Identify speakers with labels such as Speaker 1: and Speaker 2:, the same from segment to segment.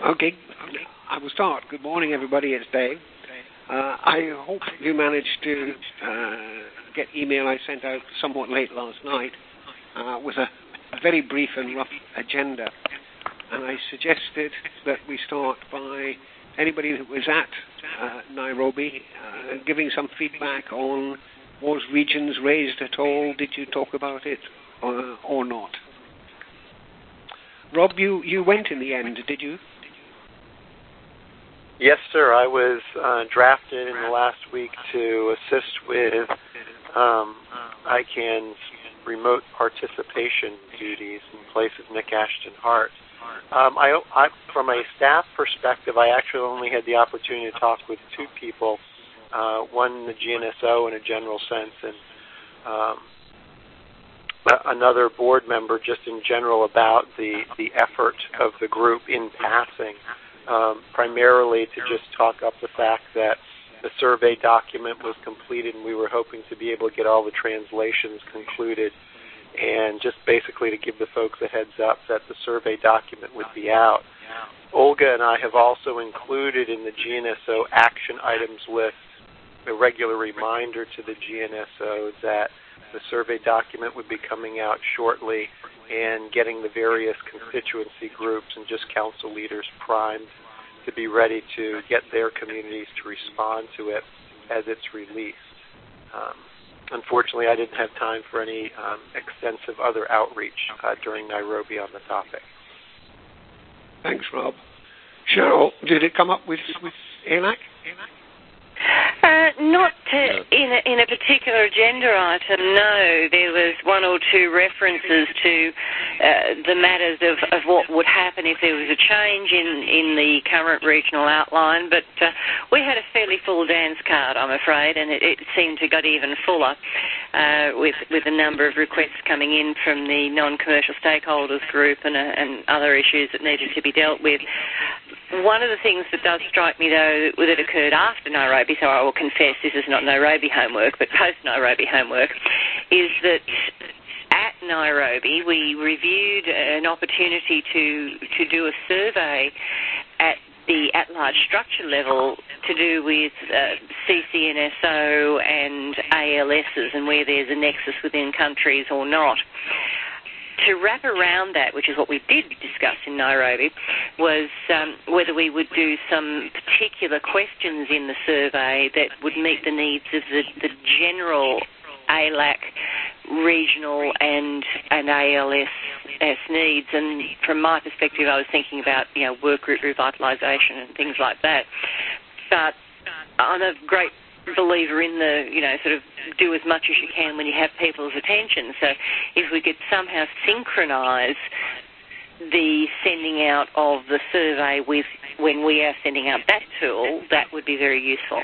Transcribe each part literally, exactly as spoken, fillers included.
Speaker 1: Okay, I will start. Good morning, everybody. It's Dave. Uh, I hope you managed to uh, get email I sent out somewhat late last night uh, with a, a very brief and rough agenda. And I suggested that we start by anybody that was at uh, Nairobi uh, giving some feedback on was regions raised at all? Did you talk about it uh, or not? Rob, you, you went in the end, did you?
Speaker 2: Yes, sir. I was uh, drafted in the last week to assist with um, I CAN's remote participation duties in place of Nick Ashton Hart. Um, I, I, from a staff perspective, I actually only had the opportunity to talk with two people, uh, one in the G N S O in a general sense, and um, another board member just in general about the, the effort of the group in passing. Um, primarily to just talk up the fact that the survey document was completed and we were hoping to be able to get all the translations concluded, and just basically to give the folks a heads up that the survey document would be out. Olga and I have also included in the G N S O action items list a regular reminder to the G N S O that the survey document would be coming out shortly, and getting the various constituency groups and just council leaders primed to be ready to get their communities to respond to it as it's released. Um, unfortunately, I didn't have time for any um, extensive other outreach uh, during Nairobi on the topic.
Speaker 1: Thanks, Rob. Cheryl, did it come up with, with A L A C?
Speaker 3: Uh, not to, in, a, in a particular agenda item, no. There was one or two references to uh, the matters of, of what would happen if there was a change in, in the current regional outline, but uh, we had a fairly full dance card, I'm afraid, and it, it seemed to got even fuller uh, with, with a number of requests coming in from the non-commercial stakeholders group and, uh, and other issues that needed to be dealt with. One of the things that does strike me, though, that occurred after Nairobi, so I will confess this is not Nairobi homework, but post-Nairobi homework, is that at Nairobi we reviewed an opportunity to, to do a survey at the at-large structure level to do with uh, C C N S O and A L Ss and where there's a nexus within countries or not. To wrap around that, which is what we did discuss in Nairobi, was um, whether we would do some particular questions in the survey that would meet the needs of the, the general A L A C regional and, and A L S needs. And from my perspective, I was thinking about, you know, work group revitalisation and things like that. But I'm a great believer in the, you know, sort of do as much as you can when you have people's attention. So if we could somehow synchronise the sending out of the survey with when we are sending out that tool, that would be very useful.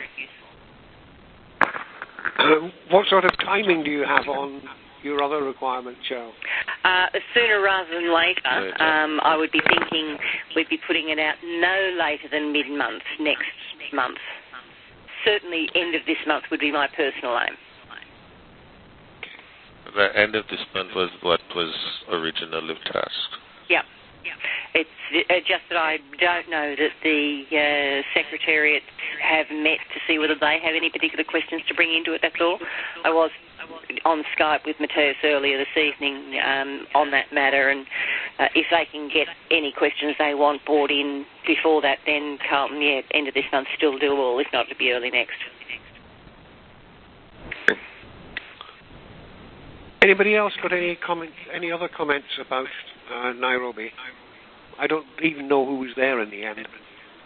Speaker 1: Uh, what sort of timing do you have on your other requirement, Cheryl?
Speaker 3: Uh, sooner rather than later. Um, I would be thinking we'd be putting it out no later than mid-month, next month. Certainly end of this month would be my personal aim.
Speaker 4: The end of this month was what was originally tasked.
Speaker 3: Yep. It's uh, just that I don't know that the uh, Secretariat have met to see whether they have any particular questions to bring into it, that's all. I was on Skype with Mateus earlier this evening um, on that matter, and uh, if they can get any questions they want brought in before that, then Carlton, yeah, end of this month still doable, if not to be early next.
Speaker 1: Anybody else got any comments, any other comments about uh, Nairobi? I don't even know who was there in the end.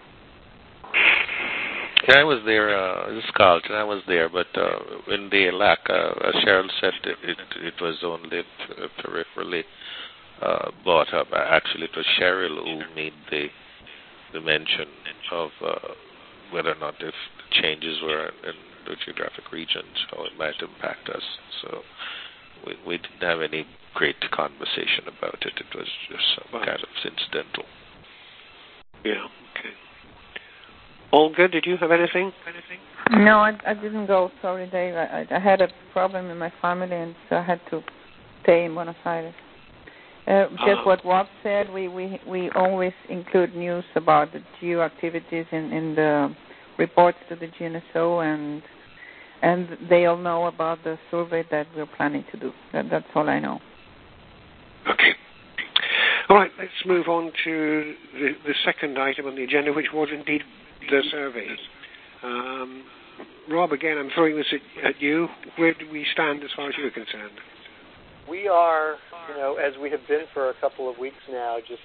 Speaker 4: Yeah, I was there. Uh, this is Carlton. I was there, but uh, in the L A C, uh, as Cheryl said, it, it, it was only peripherally uh, brought up. Actually, it was Cheryl who made the, the mention of uh, whether or not if the changes were in the geographic regions, how it might impact us. So we, we didn't have any great conversation about it. It was just some kind of incidental.
Speaker 1: Yeah, okay. Olga, did you have anything? anything?
Speaker 5: No, I, I didn't go. Sorry, Dave. I, I had a problem in my family, and so I had to stay in Buenos Aires. Uh, just
Speaker 1: uh,
Speaker 5: what Rob said, we, we we always include news about the geo activities in, in the reports to the G N S O, and and they all know about the survey that we're planning to do. That, that's all I know.
Speaker 1: Okay. All right, let's move on to the, the second item on the agenda, which was indeed the surveys. Um, Rob, again, I'm throwing this at, at you. Where do we stand as far as you're concerned?
Speaker 2: We are, you know, as we have been for a couple of weeks now, just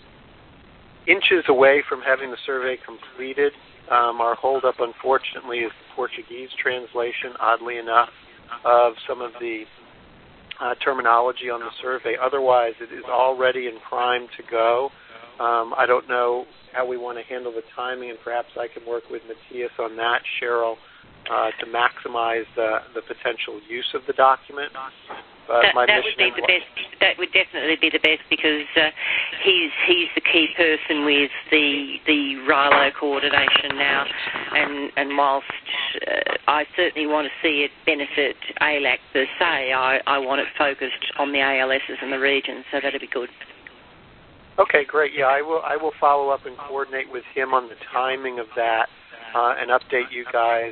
Speaker 2: inches away from having the survey completed. Um, our holdup, unfortunately, is the Portuguese translation, oddly enough, of some of the uh, terminology on the survey. Otherwise, it is all ready and primed to go. Um, I don't know how we want to handle the timing, and perhaps I can work with Matthias on that, Cheryl, uh, to maximize the, the potential use of the document. But
Speaker 3: that,
Speaker 2: my
Speaker 3: that would be the best. That would definitely be the best, because uh, he's he's the key person with the the RILO coordination now, and and whilst uh, I certainly want to see it benefit A L A C per se, I, I want it focused on the A L Ss and the region, so that'd be good.
Speaker 2: Okay, great. Yeah, I will I will follow up and coordinate with him on the timing of that, uh, and update you guys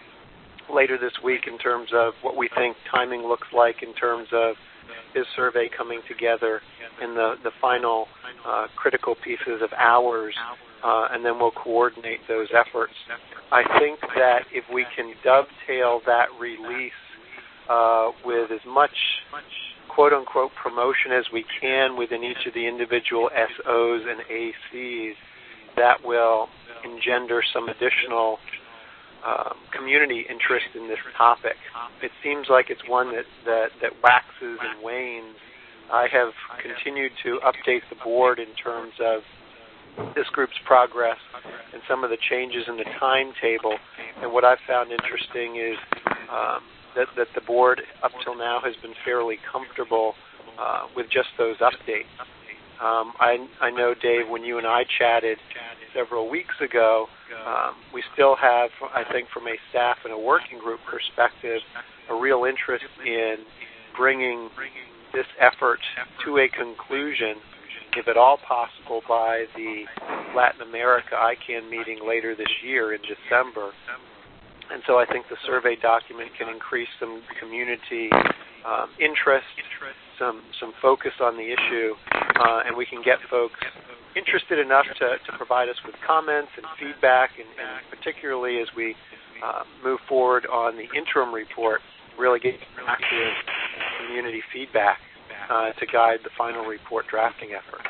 Speaker 2: later this week in terms of what we think timing looks like in terms of his survey coming together and the, the final uh, critical pieces of ours, uh, and then we'll coordinate those efforts. I think that if we can dovetail that release uh, with as much quote-unquote promotion as we can within each of the individual S Os and A Cs, that will engender some additional Um, community interest in this topic. It seems like it's one that, that, that waxes and wanes. I have continued to update the board in terms of this group's progress and some of the changes in the timetable. And what I've found interesting is um, that, that the board up till now has been fairly comfortable uh, with just those updates. Um, I, I know, Dave, when you and I chatted several weeks ago, um, we still have, I think, from a staff and a working group perspective, a real interest in bringing this effort to a conclusion, if at all possible, by the Latin America I CAN meeting later this year in December. And so I think the survey document can increase some community um, interest, some some focus on the issue, uh, and we can get folks interested enough to, to provide us with comments and feedback, and, and particularly as we uh, move forward on the interim report, really get active community feedback uh, to guide the final report drafting effort.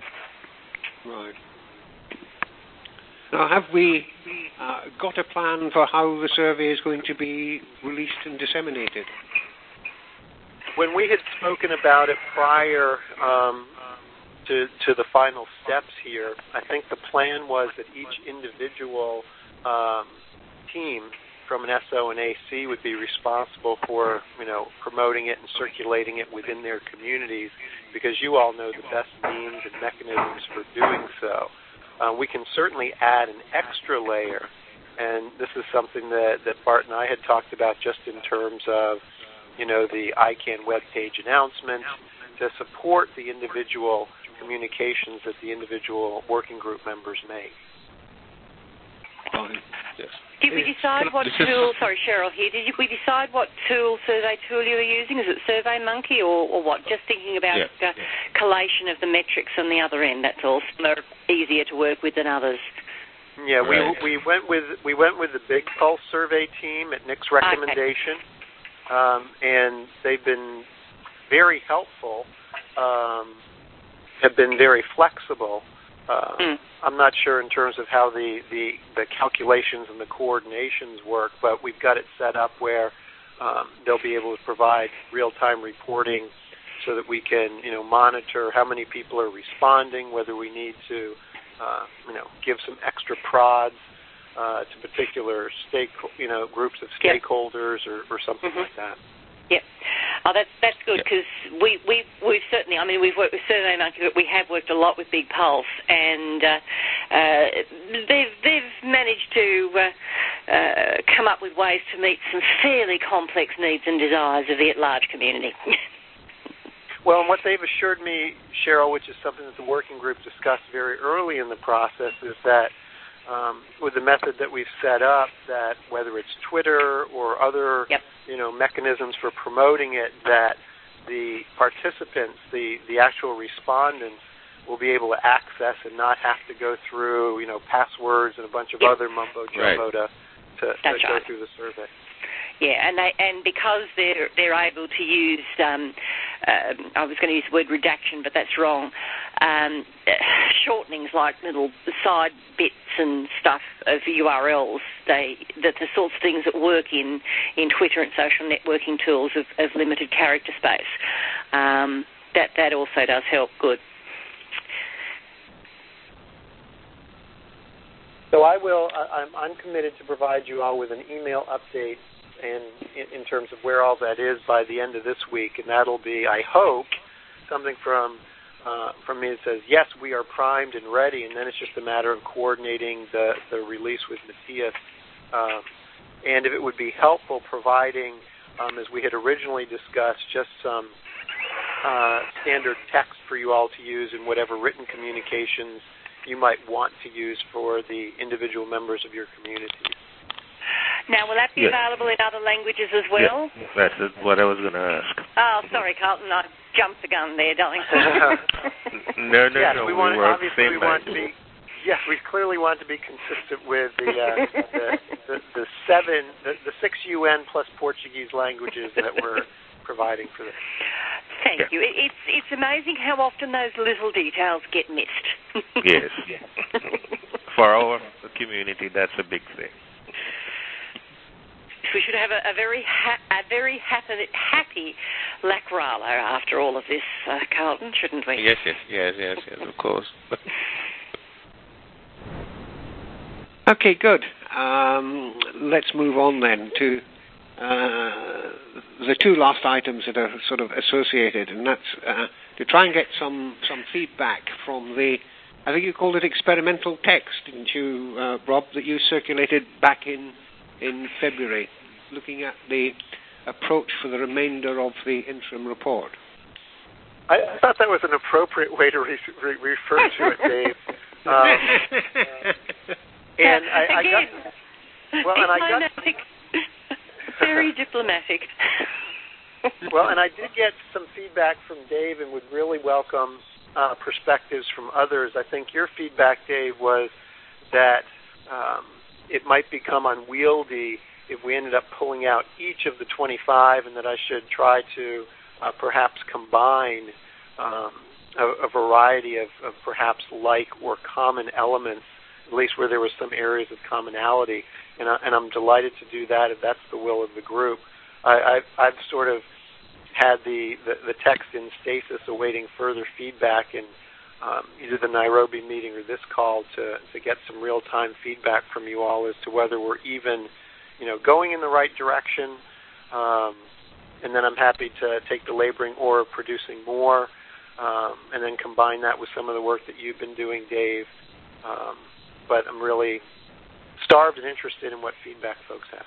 Speaker 1: Right. Now, have we uh, got a plan for how the survey is going to be released and disseminated?
Speaker 2: When we had spoken about it prior um, to, to the final steps here, I think the plan was that each individual um, team from an S O and A C would be responsible for, you know, promoting it and circulating it within their communities, because you all know the best means and mechanisms for doing so. Uh, we can certainly add an extra layer, and this is something that, that Bart and I had talked about just in terms of, you know, the I CAN webpage announcements to support the individual communications that the individual working group members make.
Speaker 4: Yes.
Speaker 3: Did we decide what tool, sorry, Cheryl here, did we decide what tool, survey tool you were using? Is it SurveyMonkey or, or what? Just thinking about
Speaker 4: yes.
Speaker 3: uh, collation of the metrics on the other end, that's all. Some are easier to work with than others.
Speaker 2: Yeah,
Speaker 4: right.
Speaker 2: we we went with we went with the Big Pulse survey team at Nick's recommendation, okay. um, and they've been very helpful, um, have been very flexible. Uh, mm. I'm not sure in terms of how the, the, the calculations and the coordinations work, but we've got it set up where um, they'll be able to provide real-time reporting so that we can, you know, monitor how many people are responding, whether we need to, uh, you know, give some extra prods uh, to particular stake, you know, groups of stakeholders or, or something mm-hmm. like that.
Speaker 3: Yep. Oh, that's that's good, because we we we've certainly. I mean, we've worked with SurveyMonkey, but we have worked a lot with Big Pulse, and uh, uh, they've they've managed to uh, uh, come up with ways to meet some fairly complex needs and desires of the at-large community.
Speaker 2: Well, and what they've assured me, Cheryl, which is something that the working group discussed very early in the process, is that um, with the method that we've set up, that whether it's Twitter or other
Speaker 3: yep.
Speaker 2: you know mechanisms for promoting it, that the participants, the, the actual respondents, will be able to access and not have to go through you know passwords and a bunch of
Speaker 3: yep.
Speaker 2: other mumbo jumbo
Speaker 4: right.
Speaker 2: to, to, to
Speaker 3: That's
Speaker 2: go
Speaker 3: right.
Speaker 2: through the survey.
Speaker 3: Yeah, and they, and because they're they're able to use, um, uh, I was going to use the word redaction, but that's wrong. Um, shortenings like little side bits and stuff of U R Ls. They that the sorts of things that work in, in Twitter and social networking tools of, of limited character space. Um, that that also does help. Good.
Speaker 2: So I will. I'm, I'm committed to provide you all with an email update, and in, in terms of where all that is by the end of this week, and that'll be, I hope, something from uh, from me that says yes, we are primed and ready, and then it's just a matter of coordinating the, the release with Matthias. Um, and if it would be helpful, providing, um, as we had originally discussed, just some uh, standard text for you all to use in whatever written communications you might want to use for the individual members of your communities.
Speaker 3: Now, will that be
Speaker 4: yeah.
Speaker 3: available in other languages as well?
Speaker 4: Yeah. That's what I was going to ask.
Speaker 3: Oh, sorry, Carlton, I jumped the gun there, darling.
Speaker 4: no, no,
Speaker 2: yes,
Speaker 4: no.
Speaker 2: We,
Speaker 4: we
Speaker 2: want,
Speaker 4: work
Speaker 2: obviously,
Speaker 4: same
Speaker 2: we want to be. Yes, we clearly want to be consistent with the uh, the, the, the seven, the, the six U N plus Portuguese languages that we're providing for this.
Speaker 3: Thank
Speaker 4: yeah.
Speaker 3: you. It, it's it's amazing how often those little details get missed.
Speaker 4: Yes. For our community, that's a big thing.
Speaker 3: We should have a, a very ha- a very happy happy Lacrala after all of this, uh, Carlton, shouldn't we?
Speaker 4: Yes, yes, yes, yes, yes, of course.
Speaker 1: Okay, good. Um, let's move on then to uh, the two last items that are sort of associated, and that's uh, to try and get some, some feedback from the, I think you called it experimental text, didn't you, uh, Rob, that you circulated back in in February, looking at the approach for the remainder of the interim report.
Speaker 2: I, I thought that was an appropriate way to re- re- refer to it, Dave. Um, uh, and I, I got well, and I got
Speaker 3: very diplomatic.
Speaker 2: Well, and I did get some feedback from Dave, and would really welcome uh, perspectives from others. I think your feedback, Dave, was that um, it might become unwieldy if we ended up pulling out each of the twenty-five, and that I should try to uh, perhaps combine um, a, a variety of, of perhaps like or common elements, at least where there was some areas of commonality. And, I, and I'm delighted to do that if that's the will of the group. I, I've, I've sort of had the, the, the text in stasis awaiting further feedback in um, either the Nairobi meeting or this call to, to get some real-time feedback from you all as to whether we're even, you know, going in the right direction. Um, and then I'm happy to take the laboring or producing more, um, and then combine that with some of the work that you've been doing, Dave. Um, but I'm really starved and interested in what feedback folks have.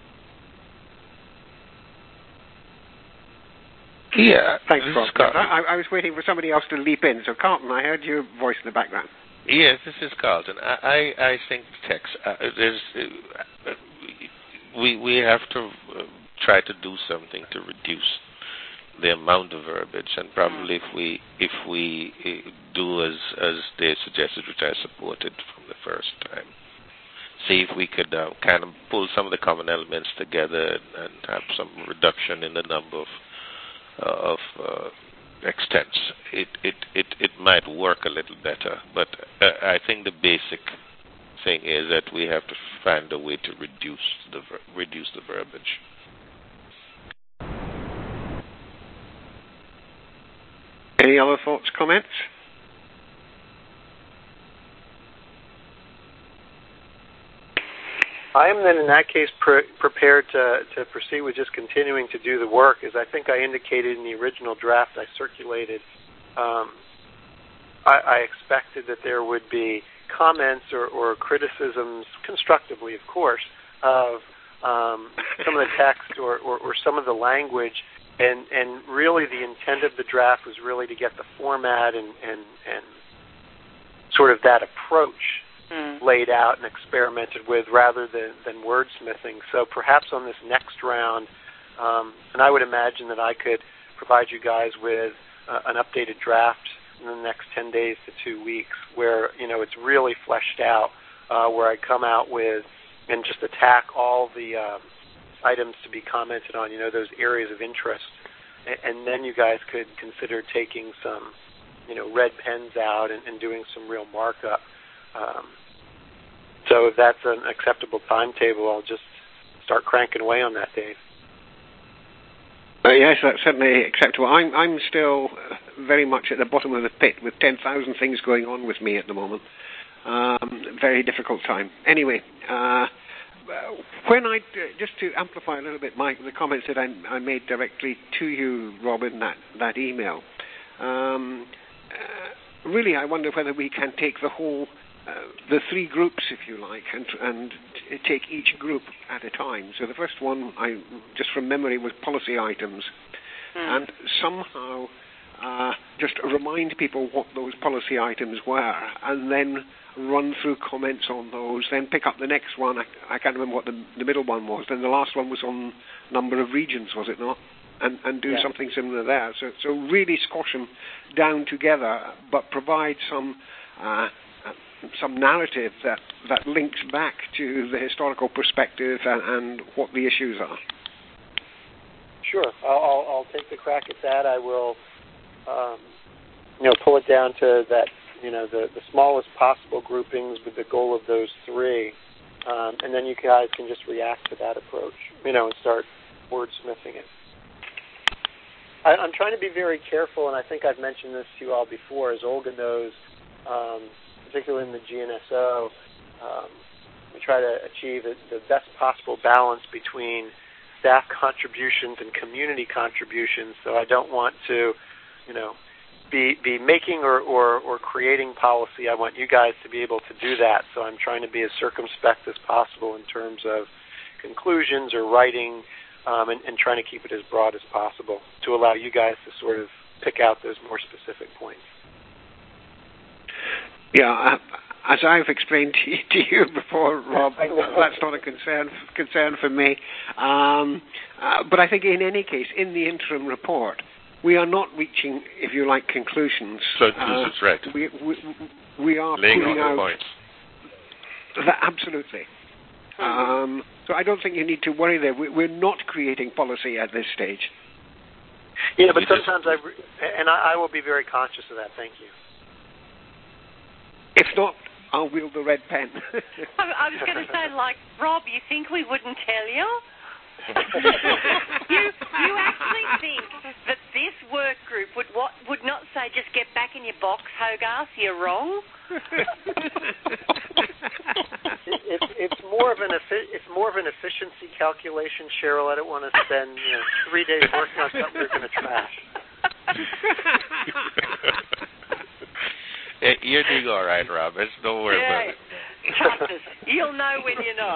Speaker 1: Yeah, thanks, Rob. I, I was waiting for somebody else to leap in. So, Carlton, I heard your voice in the background.
Speaker 4: Yes, this is Carlton. I, I, I think text. Uh, there's, uh, we we have to uh, try to do something to reduce the amount of verbiage, and probably if we if we uh, do as as they suggested, which I supported from the first time, see if we could uh, kind of pull some of the common elements together and, and have some reduction in the number of uh, of uh, extents. It, it it it might work a little better, but uh, I think the basic thing is that we have to find a way to reduce the ver- reduce the verbiage.
Speaker 1: Any other thoughts, comments?
Speaker 2: I am then in that case pre- prepared to, to proceed with just continuing to do the work. As I think I indicated in the original draft I circulated, um, I, I expected that there would be comments or, or criticisms, constructively of course, of um, some of the text or, or, or some of the language and and really the intent of the draft was really to get the format and and, and sort of that approach mm. laid out and experimented with rather than, than wordsmithing. So perhaps on this next round, um, and I would imagine that I could provide you guys with uh, an updated draft in the next ten days to two weeks where, you know, it's really fleshed out, uh, where I come out with and just attack all the uh, items to be commented on, you know, those areas of interest. And, and then you guys could consider taking some, you know, red pens out and, and doing some real markup. Um, so if that's an acceptable timetable, I'll just start cranking away on that, Dave.
Speaker 1: Uh, yes, that's certainly acceptable. I'm, I'm still very much at the bottom of the pit with ten thousand things going on with me at the moment. Um, very difficult time. Anyway, uh, when I, just to amplify a little bit, Mike, the comments that I, I made directly to you, Rob, in that, that email, um, uh, really I wonder whether we can take the whole, uh, the three groups, if you like, and, and t- take each group at a time. So the first one, I just from memory, was policy items. Mm. And somehow uh, just remind people what those policy items were, and then run through comments on those, then pick up the next one. I, I can't remember what the, the middle one was. Then the last one was on number of regions, was it not? And, and do yeah. something similar there. So, so really squash them down together, but provide some uh, some narrative that, that links back to the historical perspective and, and what the issues are.
Speaker 2: Sure, I'll, I'll, I'll take the crack at that. I will, um, you know, pull it down to that. You know, the, the smallest possible groupings with the goal of those three, um, and then you guys can just react to that approach, you know, and start wordsmithing it. I, I'm trying to be very careful, and I think I've mentioned this to you all before, as Olga knows, um, particularly in the G N S O, um, we try to achieve the, the best possible balance between staff contributions and community contributions, so I don't want to, you know, Be, be making or, or, or creating policy. I want you guys to be able to do that. So I'm trying to be as circumspect as possible in terms of conclusions or writing, um, and, and trying to keep it as broad as possible to allow you guys to sort of pick out those more specific points.
Speaker 1: Yeah, as I've explained to you, to you before, Rob, that's not a concern concern for me. Um, uh, but I think in any case, in the interim report, we are not reaching, if you like, conclusions.
Speaker 4: So
Speaker 1: uh,
Speaker 4: that's right.
Speaker 1: We, we, we are
Speaker 4: laying
Speaker 1: putting
Speaker 4: on
Speaker 1: out
Speaker 4: the points.
Speaker 1: That, absolutely. Mm-hmm. Um, so I don't think you need to worry there. We, we're not creating policy at this stage.
Speaker 2: Yeah, but sometimes I, re- and I, I will be very conscious of that. Thank you.
Speaker 1: If not, I'll wield the red pen.
Speaker 3: I, I was going to say, like, Rob, you think we wouldn't tell you? you you actually think that this work group would what would not say just get back in your box, Hogarth? You're wrong.
Speaker 2: it, it's it's more of an it's more of an efficiency calculation, Cheryl. I don't want to spend you know, three days working on something you're going to trash.
Speaker 4: Hey, you're doing all right, Rob. It's don't worry
Speaker 3: yeah.
Speaker 4: about it.
Speaker 3: Trust us. You'll know when you're not.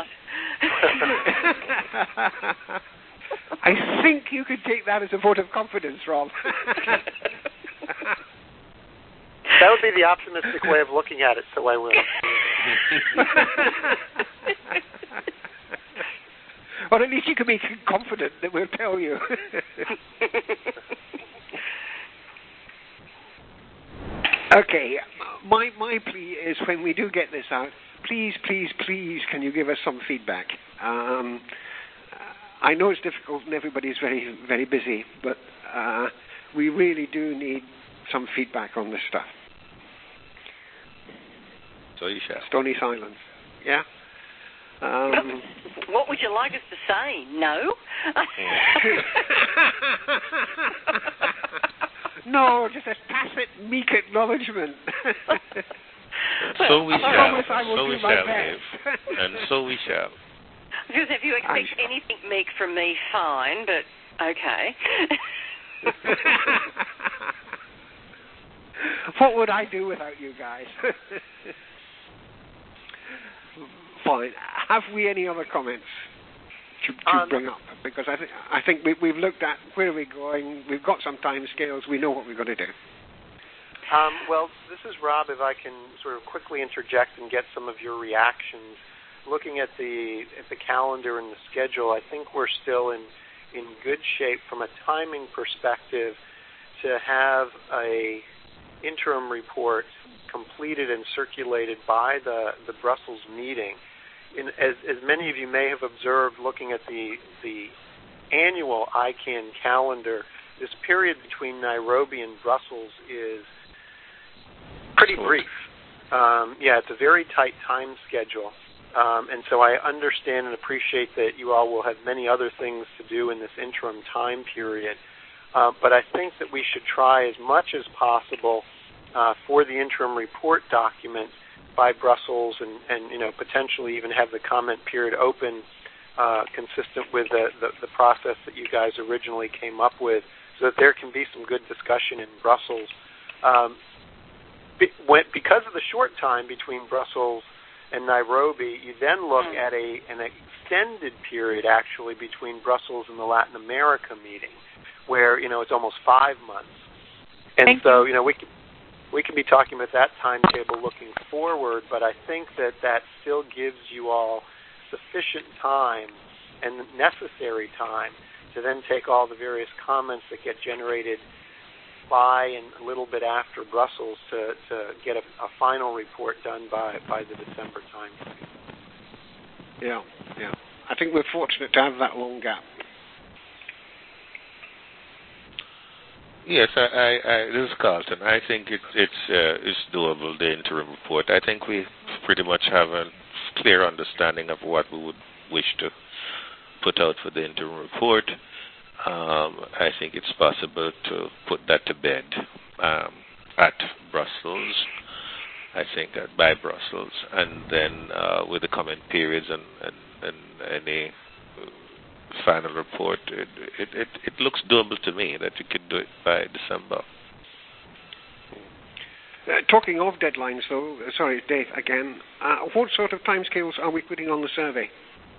Speaker 1: I think you could take that as a vote of confidence, Rob.
Speaker 2: That would be the optimistic way of looking at it, so I will.
Speaker 1: Or at least you can be confident that we'll tell you. Okay, my my plea is when we do get this out, please, please, please, can you give us some feedback? Um, I know it's difficult and everybody's very, very busy, but uh, we really do need some feedback on this stuff.
Speaker 4: So you shall.
Speaker 1: Stony silence. Yeah? Um,
Speaker 3: what would you like us to say? No?
Speaker 1: No, just a tacit, meek acknowledgement.
Speaker 4: So we
Speaker 1: I
Speaker 4: shall.
Speaker 1: promise I will
Speaker 4: so
Speaker 1: do
Speaker 4: we
Speaker 1: my
Speaker 4: shall,
Speaker 1: best.
Speaker 4: Dave. And so we shall.
Speaker 3: Because if you expect
Speaker 1: I'm...
Speaker 3: anything meek from me, fine, but okay.
Speaker 1: What would I do without you guys? Fine. Have we any other comments? to, to
Speaker 2: um,
Speaker 1: bring up? Because I, th- I think we, we've looked at where we're going. We've got some time scales. We know what we've got to do.
Speaker 2: Um, well, this is Rob. If I can sort of quickly interject and get some of your reactions. Looking at the at the calendar and the schedule, I think we're still in in good shape from a timing perspective to have a interim report completed and circulated by the, the Brussels meeting. In, as, as many of you may have observed looking at the the annual I CANN calendar, this period between Nairobi and Brussels is pretty brief. Um, yeah, it's a very tight time schedule. Um, and so I understand and appreciate that you all will have many other things to do in this interim time period. Uh, but I think that we should try as much as possible uh, for the interim report document by Brussels and, and, you know, potentially even have the comment period open uh, consistent with the, the, the process that you guys originally came up with so that there can be some good discussion in Brussels. Um, be, when, because of the short time between Brussels and Nairobi, you then look at a an extended period actually between Brussels and the Latin America meeting, where you know it's almost five months, and
Speaker 5: Thank
Speaker 2: so
Speaker 5: you.
Speaker 2: you know we can we can be talking about that timetable looking forward, but I think that that still gives you all sufficient time and necessary time to then take all the various comments that get generated by and a little bit after Brussels to, to get a, a final report done by, by the December time frame.
Speaker 1: Yeah, yeah. I think we're fortunate to have that long gap.
Speaker 4: Yes, I, I, I, this is Carlton. I think it, it's uh, it's doable, the interim report. I think we pretty much have a clear understanding of what we would wish to put out for the interim report. Um, I think it's possible to put that to bed um, at Brussels, I think uh, by Brussels, and then uh, with the comment periods and, and, and any final report, it, it, it, it looks doable to me that you could do it by December.
Speaker 1: Uh, talking of deadlines, though, uh, sorry, Dave, again, uh, what sort of timescales are we putting on the survey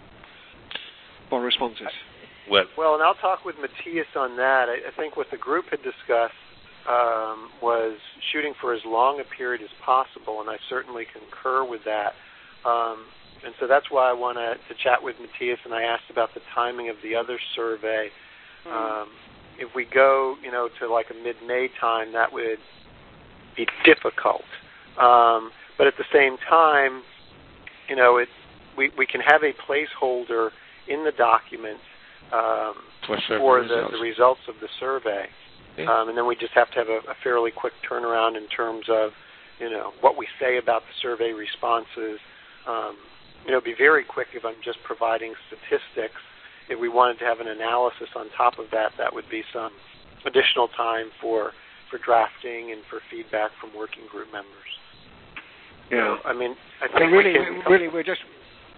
Speaker 1: for responses?
Speaker 4: Well,
Speaker 2: well, and I'll talk with Matthias on that. I, I think what the group had discussed um, was shooting for as long a period as possible, and I certainly concur with that. Um, and so that's why I want to chat with Matthias, and I asked about the timing of the other survey. Mm. Um, if we go, you know, to like a mid-May time, that would be difficult. Um, but at the same time, you know, it, we, we can have a placeholder in the document um, for, for the, results. the results of the survey. Yeah. Um, and then we just have to have a, a fairly quick turnaround in terms of, you know, what we say about the survey responses. Um, you know, be very quick if I'm just providing statistics. If we wanted to have an analysis on top of that, that would be some additional time for for drafting and for feedback from working group members.
Speaker 1: Yeah.
Speaker 2: So, I mean, I think
Speaker 1: well, really,
Speaker 2: we can,
Speaker 1: really, we're just...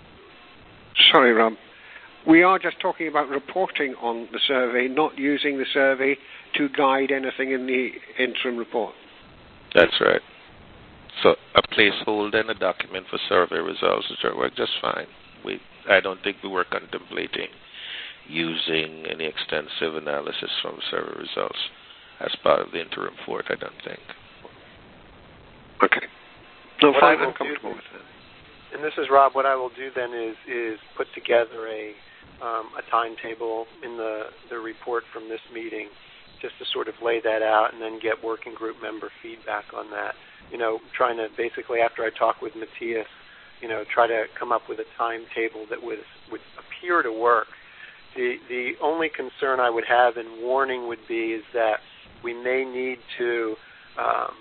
Speaker 1: Sorry, Rob. We are just talking about reporting on the survey, not using the survey to guide anything in the interim report.
Speaker 4: That's right. So a placeholder in a document for survey results which work just fine. We, I don't think we were contemplating using any extensive analysis from survey results as part of the interim report, I don't think.
Speaker 1: Okay. No,
Speaker 2: what
Speaker 1: fine,
Speaker 2: I will
Speaker 1: I'm comfortable
Speaker 2: do,
Speaker 1: with that.
Speaker 2: And this is Rob. What I will do then is is put together a um, a timetable in the, the report from this meeting just to sort of lay that out and then get working group member feedback on that. You know, trying to basically, after I talk with Matthias, you know, try to come up with a timetable that would, would appear to work. The the only concern I would have and warning would be is that we may need to um,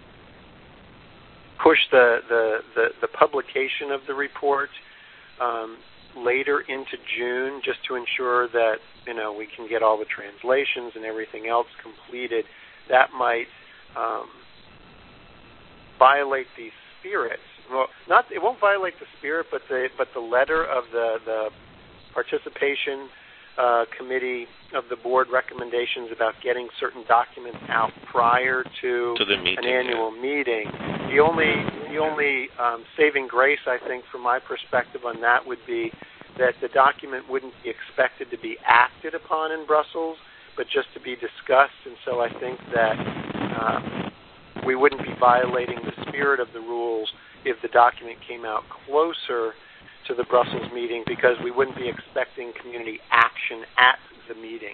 Speaker 2: push the, the, the, the publication of the report um, later into June just to ensure that, you know, we can get all the translations and everything else completed. That might um, violate the spirit. Well, not it won't violate the spirit, but the but the letter of the the participation uh, committee of the board recommendations about getting certain documents out prior to,
Speaker 4: to the meeting,
Speaker 2: an annual
Speaker 4: yeah.
Speaker 2: meeting. The only the only um, saving grace, I think, from my perspective on that would be that the document wouldn't be expected to be acted upon in Brussels, but just to be discussed. And so I think that uh, we wouldn't be violating the spirit of the rules if the document came out closer to the Brussels meeting, because we wouldn't be expecting community action at the meeting.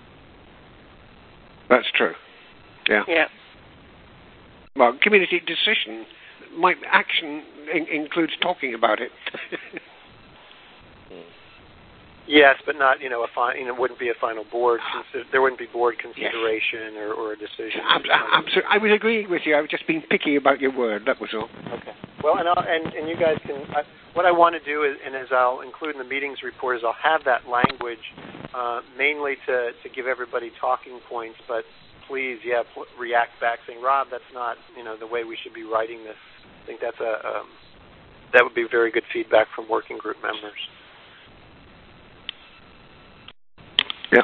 Speaker 1: That's true. Yeah.
Speaker 3: Yeah.
Speaker 1: Well, community decision, my action in- includes talking about it.
Speaker 2: Yes, but not, you know, a fi- you know, it wouldn't be a final board. Consi- there wouldn't be board consideration yes. or, or a decision.
Speaker 1: I'm, I'm, I was agreeing with you. I was just being picky about your word. That was all.
Speaker 2: Okay. Well, and I'll, and, and you guys can. I, what I want to do is, and as I'll include in the meetings report, is I'll have that language uh, mainly to to give everybody talking points. But please, yeah, pl- react back saying, Rob, that's not, you know, the way we should be writing this. I think that's a um, that would be very good feedback from working group members.
Speaker 1: Yeah.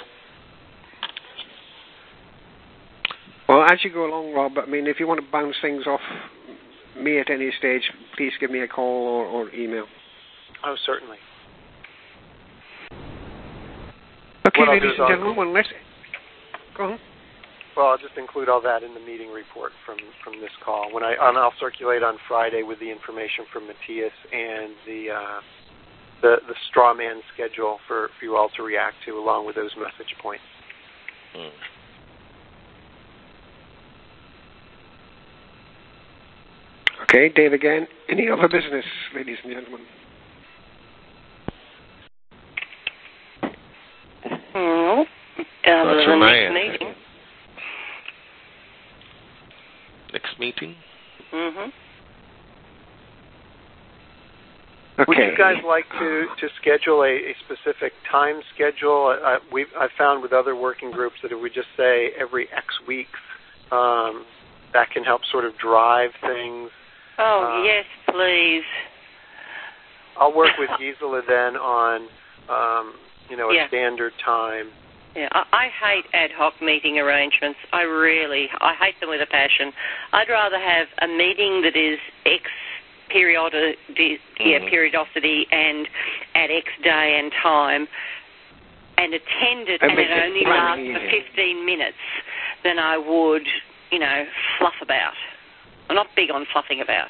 Speaker 1: Well, as you go along, Rob, I mean, if you want to bounce things off me at any stage, please give me a call or, or email.
Speaker 2: Oh, certainly.
Speaker 1: Okay,
Speaker 2: what
Speaker 1: ladies and gentlemen, well, let's... Go on.
Speaker 2: Well, I'll just include all that in the meeting report from, from this call. When I and I'll circulate on Friday with the information from Matthias and the uh, the the straw man schedule for, for you all to react to, along with those message points.
Speaker 4: Hmm.
Speaker 1: Okay, Dave again. Any other business, ladies and gentlemen?
Speaker 3: No. Other than next meeting.
Speaker 4: Next meeting?
Speaker 3: Mm-hmm.
Speaker 1: Okay.
Speaker 2: Would you guys like to, to schedule a, a specific time schedule? I, we've I found with other working groups that if we just say every X weeks, um, that can help sort of drive things.
Speaker 3: Oh,
Speaker 2: uh,
Speaker 3: yes, please.
Speaker 2: I'll work with Gisela then on, um, you know, a
Speaker 3: yeah.
Speaker 2: standard time.
Speaker 3: Yeah, I, I hate ad hoc meeting arrangements. I really, I hate them with a passion. I'd rather have a meeting that is X periodi- yeah,
Speaker 4: mm-hmm.
Speaker 3: periodicity and at X day and time, and attend it,
Speaker 1: and
Speaker 3: and it only lasts
Speaker 1: easy.
Speaker 3: for fifteen minutes, than I would, you know, fluff about. I'm not big on fluffing about.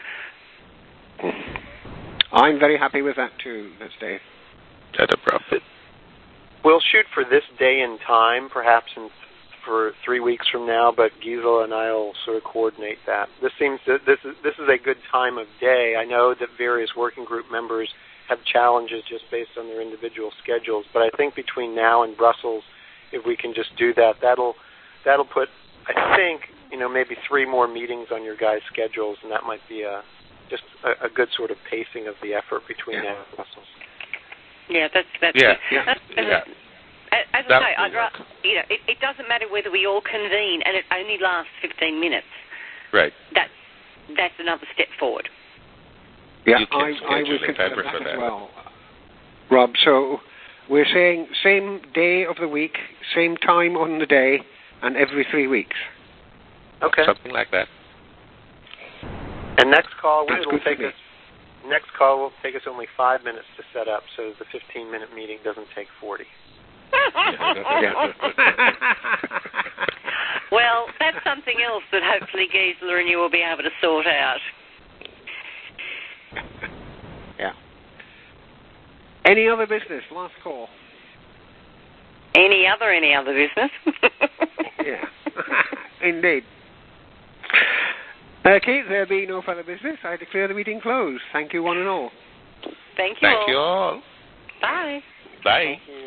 Speaker 1: I'm very happy with that too, Miz Dave.
Speaker 4: That's a profit.
Speaker 2: We'll shoot for this day and time, perhaps in for three weeks from now, but Gisela and I will sort of coordinate that. This seems to, this is this is a good time of day. I know that various working group members have challenges just based on their individual schedules, but I think between now and Brussels, if we can just do that, that'll that'll put, I think, you know, maybe three more meetings on your guys' schedules, and that might be a just a, a good sort of pacing of the effort between
Speaker 1: yeah.
Speaker 2: now and Brussels.
Speaker 3: Yeah, that's that's
Speaker 4: yeah,
Speaker 3: good.
Speaker 4: yeah,
Speaker 3: That's,
Speaker 4: yeah.
Speaker 3: As I
Speaker 4: That
Speaker 3: say, I'd
Speaker 4: work.
Speaker 3: ra- you know, it, it doesn't matter whether we all convene and it only lasts fifteen minutes.
Speaker 4: Right.
Speaker 3: That that's another step forward.
Speaker 1: Yeah,
Speaker 4: You can
Speaker 1: I, I
Speaker 4: schedule
Speaker 1: would
Speaker 4: it.
Speaker 1: consider
Speaker 4: I
Speaker 1: that
Speaker 4: prefer
Speaker 1: as
Speaker 4: that.
Speaker 1: well, Rob. So we're saying same day of the week, same time on the day, and every three weeks.
Speaker 2: Okay.
Speaker 4: Something like that.
Speaker 2: And next call,
Speaker 1: That's
Speaker 2: it'll
Speaker 1: good
Speaker 2: take
Speaker 1: for me.
Speaker 2: us. Next call will take us only five minutes to set up, so the fifteen-minute meeting doesn't take forty.
Speaker 3: Well, that's something else that hopefully Gisela and you will be able to sort out.
Speaker 1: Yeah. Any other business? Last call.
Speaker 3: Any other, any other business?
Speaker 1: Yeah. Indeed. Okay, there be no further business. I declare the meeting closed. Thank you, one and all.
Speaker 3: Thank you
Speaker 4: Thank
Speaker 3: all.
Speaker 4: you all.
Speaker 3: Bye.
Speaker 4: Bye.
Speaker 2: Thank you.